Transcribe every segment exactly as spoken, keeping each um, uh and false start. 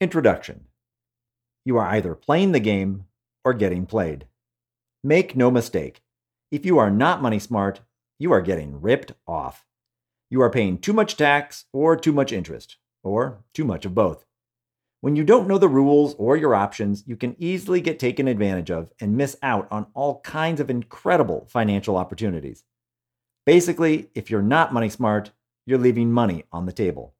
Introduction. You are either playing the game or getting played. Make no mistake, if you are not money smart, you are getting ripped off. You are paying too much tax or too much interest, or too much of both. When you don't know the rules or your options, you can easily get taken advantage of and miss out on all kinds of incredible financial opportunities. Basically, if you're not money smart, you're leaving money on the table.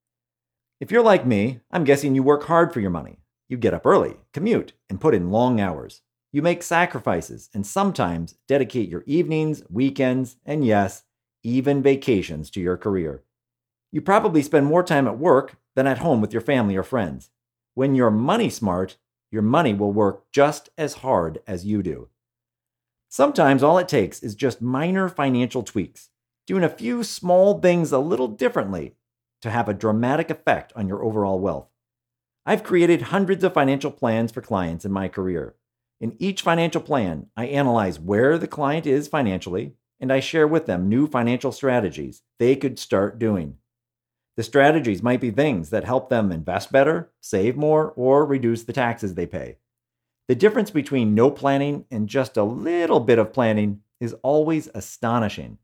If you're like me, I'm guessing you work hard for your money. You get up early, commute, and put in long hours. You make sacrifices and sometimes dedicate your evenings, weekends, and yes, even vacations to your career. You probably spend more time at work than at home with your family or friends. When you're money smart, your money will work just as hard as you do. Sometimes all it takes is just minor financial tweaks, doing a few small things a little differently to have a dramatic effect on your overall wealth. I've created hundreds of financial plans for clients in my career. In each financial plan, I analyze where the client is financially, and I share with them new financial strategies they could start doing. The strategies might be things that help them invest better, save more, or reduce the taxes they pay. The difference between no planning and just a little bit of planning is always astonishing.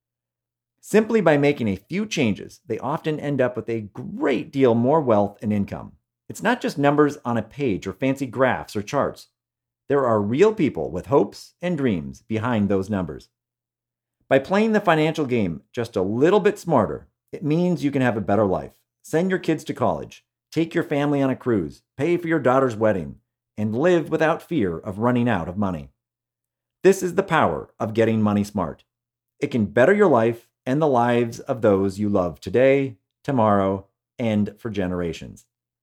Simply by making a few changes, they often end up with a great deal more wealth and income. It's not just numbers on a page or fancy graphs or charts. There are real people with hopes and dreams behind those numbers. By playing the financial game just a little bit smarter, it means you can have a better life, send your kids to college, take your family on a cruise, pay for your daughter's wedding, and live without fear of running out of money. This is the power of getting money smart. It can better your life and the lives of those you love today, tomorrow, and for generations.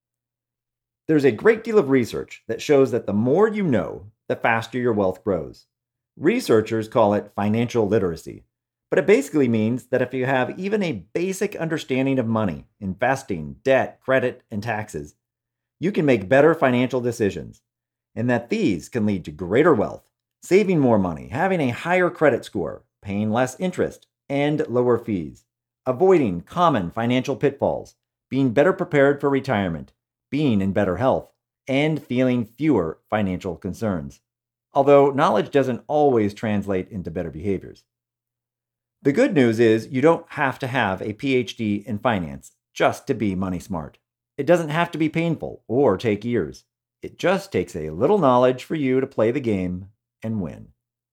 There's a great deal of research that shows that the more you know, the faster your wealth grows. Researchers call it financial literacy, but it basically means that if you have even a basic understanding of money, investing, debt, credit, and taxes, you can make better financial decisions, and that these can lead to greater wealth, saving more money, having a higher credit score, paying less interest, and lower fees, avoiding common financial pitfalls, being better prepared for retirement, being in better health, and feeling fewer financial concerns. Although knowledge doesn't always translate into better behaviors. The good news is you don't have to have a P H D in finance just to be money smart. It doesn't have to be painful or take years. It just takes a little knowledge for you to play the game and win.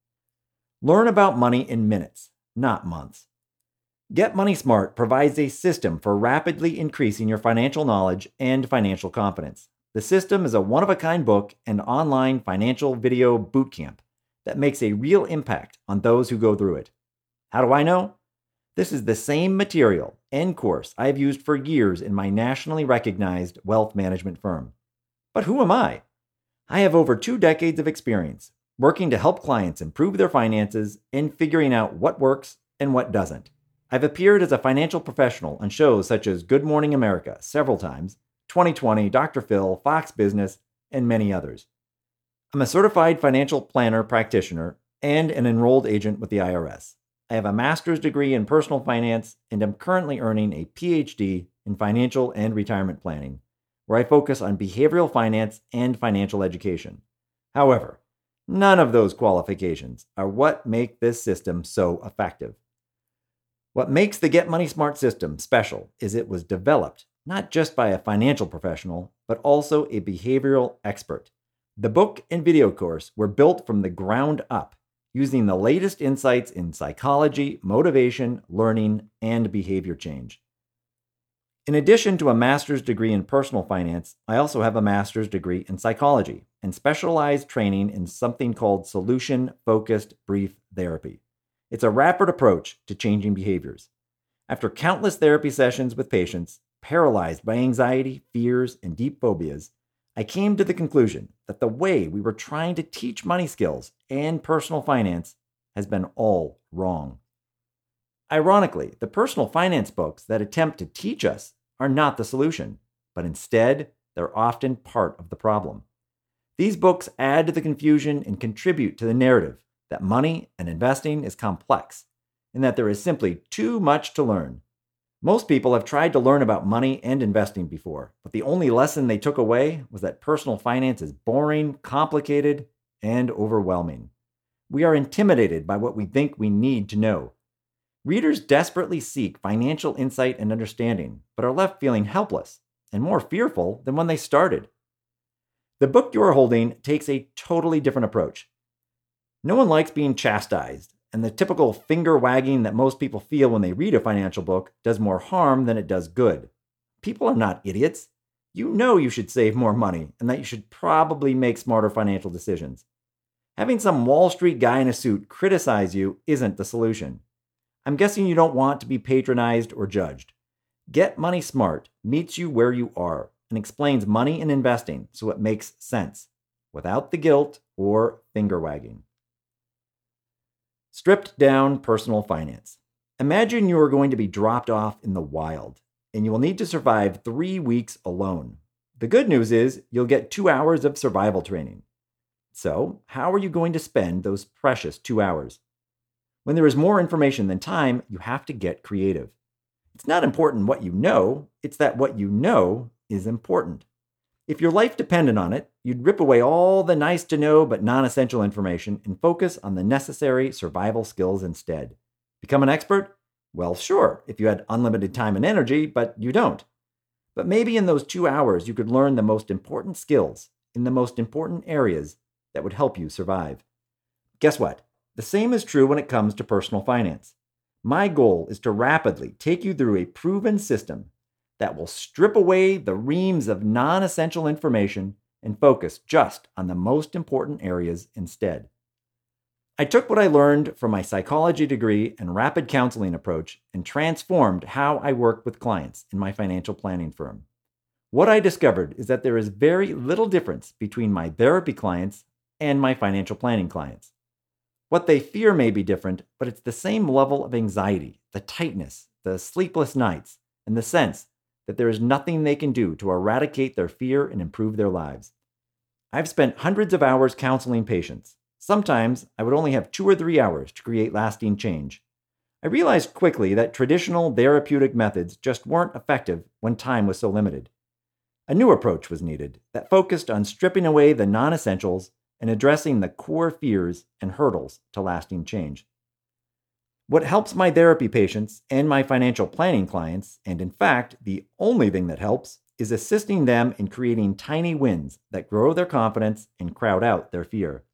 Learn about money in minutes, not months. Get Money Smart provides a system for rapidly increasing your financial knowledge and financial confidence. The system is a one-of-a-kind book and online financial video bootcamp that makes a real impact on those who go through it. How do I know? This is the same material and course I have used for years in my nationally recognized wealth management firm. But who am I? I have over two decades of experience working to help clients improve their finances and figuring out what works and what doesn't. I've appeared as a financial professional on shows such as Good Morning America several times, twenty twenty, Doctor Phil, Fox Business, and many others. I'm a certified financial planner practitioner and an enrolled agent with the I R S. I have a master's degree in personal finance and am currently earning a P H D in financial and retirement planning, where I focus on behavioral finance and financial education. However, none of those qualifications are what make this system so effective. What makes the Get Money Smart system special is it was developed not just by a financial professional, but also a behavioral expert. The book and video course were built from the ground up, using the latest insights in psychology, motivation, learning, and behavior change. In addition to a master's degree in personal finance, I also have a master's degree in psychology and specialized training in something called solution-focused brief therapy. It's a rapid approach to changing behaviors. After countless therapy sessions with patients paralyzed by anxiety, fears, and deep phobias, I came to the conclusion that the way we were trying to teach money skills and personal finance has been all wrong. Ironically, the personal finance books that attempt to teach us are not the solution, but instead, they're often part of the problem. These books add to the confusion and contribute to the narrative that money and investing is complex and that there is simply too much to learn. Most people have tried to learn about money and investing before, but the only lesson they took away was that personal finance is boring, complicated, and overwhelming. We are intimidated by what we think we need to know. Readers desperately seek financial insight and understanding, but are left feeling helpless and more fearful than when they started. The book you are holding takes a totally different approach. No one likes being chastised, and the typical finger wagging that most people feel when they read a financial book does more harm than it does good. People are not idiots. You know you should save more money and that you should probably make smarter financial decisions. Having some Wall Street guy in a suit criticize you isn't the solution. I'm guessing you don't want to be patronized or judged. Get Money Smart meets you where you are and explains money and investing so it makes sense, without the guilt or finger wagging. Stripped down personal finance. Imagine you are going to be dropped off in the wild, and you will need to survive three weeks alone. The good news is you'll get two hours of survival training. So, how are you going to spend those precious two hours? When there is more information than time, you have to get creative. It's not important what you know, it's that what you know is important. If your life depended on it, you'd rip away all the nice to know but non-essential information and focus on the necessary survival skills instead. Become an expert? Well, sure, if you had unlimited time and energy, but you don't. But maybe in those two hours you could learn the most important skills in the most important areas that would help you survive. Guess what? The same is true when it comes to personal finance. My goal is to rapidly take you through a proven system that will strip away the reams of non-essential information and focus just on the most important areas instead. I took what I learned from my psychology degree and rapid counseling approach and transformed how I work with clients in my financial planning firm. What I discovered is that there is very little difference between my therapy clients and my financial planning clients. What they fear may be different, but it's the same level of anxiety, the tightness, the sleepless nights, and the sense that there is nothing they can do to eradicate their fear and improve their lives. I've spent hundreds of hours counseling patients. Sometimes I would only have two or three hours to create lasting change. I realized quickly that traditional therapeutic methods just weren't effective when time was so limited. A new approach was needed that focused on stripping away the non-essentials and addressing the core fears and hurdles to lasting change. What helps my therapy patients and my financial planning clients, and in fact, the only thing that helps, is assisting them in creating tiny wins that grow their confidence and crowd out their fear.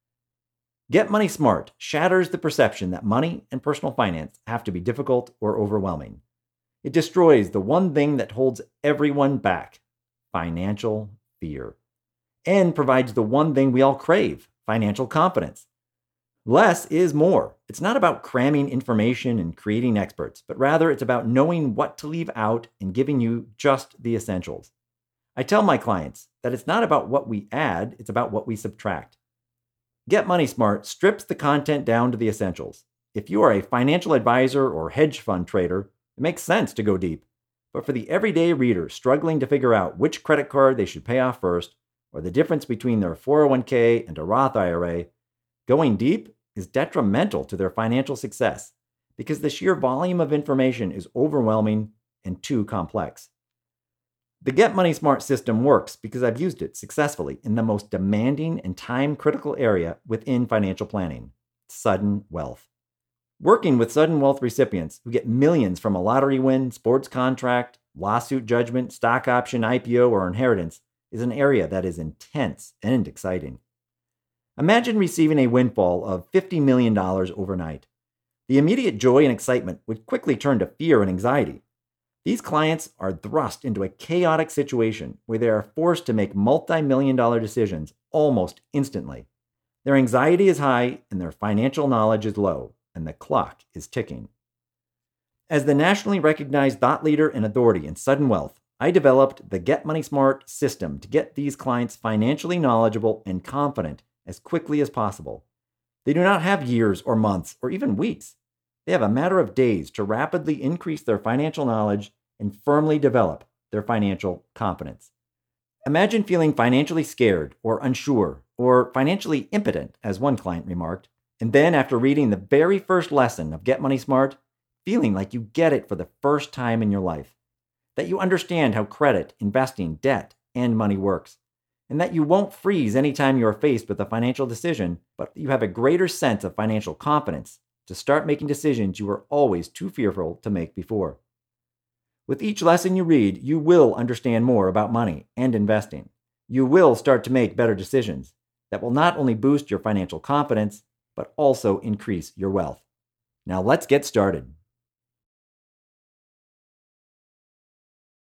Get Money Smart shatters the perception that money and personal finance have to be difficult or overwhelming. It destroys the one thing that holds everyone back, financial fear, and provides the one thing we all crave, financial confidence. Less is more. It's not about cramming information and creating experts, but rather it's about knowing what to leave out and giving you just the essentials. I tell my clients that it's not about what we add, it's about what we subtract. Get Money Smart strips the content down to the essentials. If you are a financial advisor or hedge fund trader, it makes sense to go deep. But for the everyday reader struggling to figure out which credit card they should pay off first, or the difference between their four oh one k and a Roth I R A, going deep is detrimental to their financial success because the sheer volume of information is overwhelming and too complex. The Get Money Smart system works because I've used it successfully in the most demanding and time-critical area within financial planning, sudden wealth. Working with sudden wealth recipients who get millions from a lottery win, sports contract, lawsuit judgment, stock option, I P O, or inheritance is an area that is intense and exciting. Imagine receiving a windfall of fifty million dollars overnight. The immediate joy and excitement would quickly turn to fear and anxiety. These clients are thrust into a chaotic situation where they are forced to make multi-million dollar decisions almost instantly. Their anxiety is high and their financial knowledge is low, and the clock is ticking. As the nationally recognized thought leader and authority in sudden wealth, I developed the Get Money Smart system to get these clients financially knowledgeable and confident as quickly as possible. They do not have years or months or even weeks. They have a matter of days to rapidly increase their financial knowledge and firmly develop their financial confidence. Imagine feeling financially scared or unsure or financially impotent, as one client remarked, and then after reading the very first lesson of Get Money Smart, feeling like you get it for the first time in your life, that you understand how credit, investing, debt, and money works, and that you won't freeze anytime you are faced with a financial decision, but you have a greater sense of financial confidence to start making decisions you were always too fearful to make before. With each lesson you read, you will understand more about money and investing. You will start to make better decisions that will not only boost your financial confidence, but also increase your wealth. Now let's get started.